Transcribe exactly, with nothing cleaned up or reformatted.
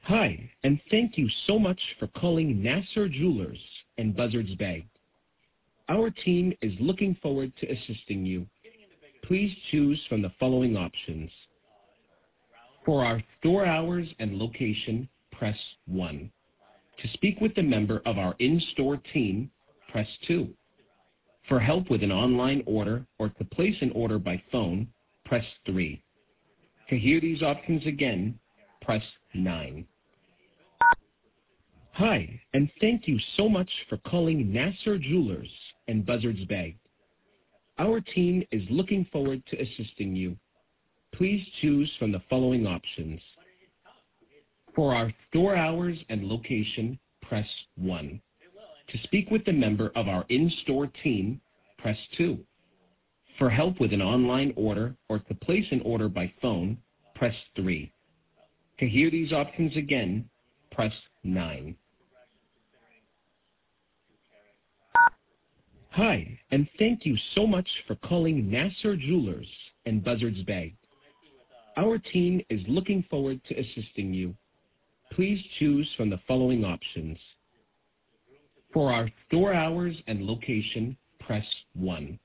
Hi, and thank you so much for calling Nasser Jewelers in Buzzards Bay. Our team is looking forward to assisting you. Please choose from the following options. For our store hours and location, press one. To speak with a member of our in-store team, press two. For help with an online order or to place an order by phone, press three. To hear these options again, press nine. Hi, and thank you so much for calling Nasser Jewelers in Buzzards Bay. Our team is looking forward to assisting you. Please choose from the following options. For our store hours and location, press one. To speak with a member of our in-store team, press two. For help with an online order or to place an order by phone, press three. To hear these options again, press nine. Hi, and thank you so much for calling Nasser Jewelers in Buzzards Bay. Our team is looking forward to assisting you. Please choose from the following options. For our store hours and location, press one.